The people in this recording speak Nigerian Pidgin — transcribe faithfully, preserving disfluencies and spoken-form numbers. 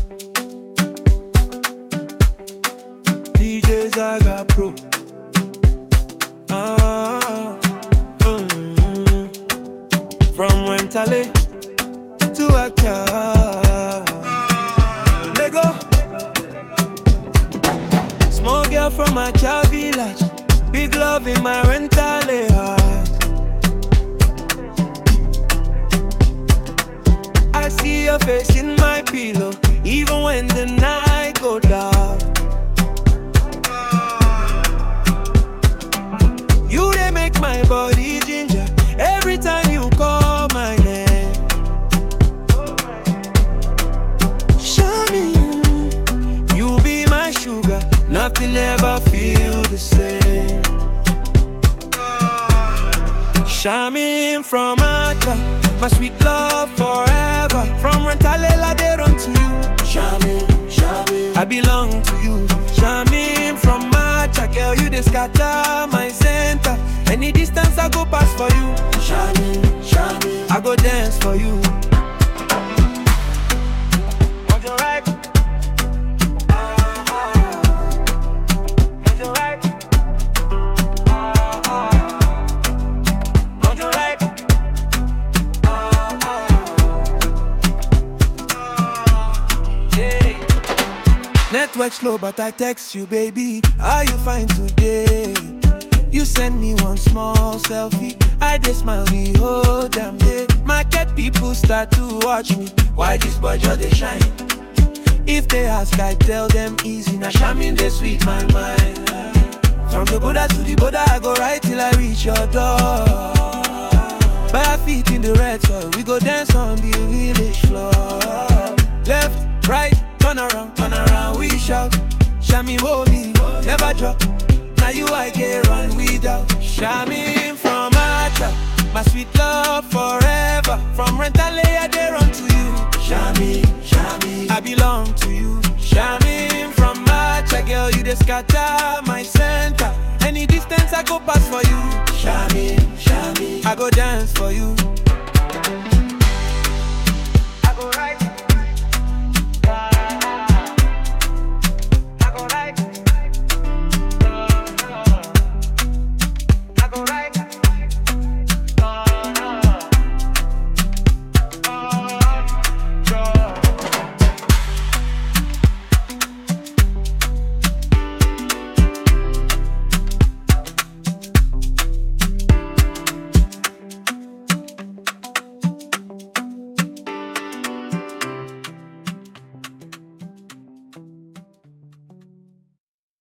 D J Zaga Pro. Ah, mm, from Wentale to Accra, Lego. Small girl from Accra village, big love in my Wentale heart. I see your face in my pillow, even when the night go dark. You they make my body ginger every time you call my name. Shawty, you be my sugar, nothing ever feel the same. Shawty from Accra, my sweet love forever. From Rentalela they run to you. Shawty, Shawty, I belong to you. Shawty from Accra, girl you dey scatter my center. Any distance I go pass for you. Shawty, Shawty, I go dance for you. Want you right? Want you right? Want you right? Yeah. Network slow, but I text you, baby. How you find today? You send me one small selfie, I just smile the whole damn day. Market people start to watch me, why this budget they shine? If they ask, I tell them easy. Now shamin they sweet my mind. From the Buddha to the Buddha, I go right till I reach your door. Bare feet in the red soil, we go dance on the village floor. Left, right, turn around, turn around, we shout. Shami me, never drop. Now you I get run without. Shawty from Accra, my sweet love forever. From Rentalela they run to you. Shawty, Shawty, I belong to you. Shawty from Accra, girl you dey scatter my center. Any distance I go pass for you. Shawty, Shawty, I go dance for you.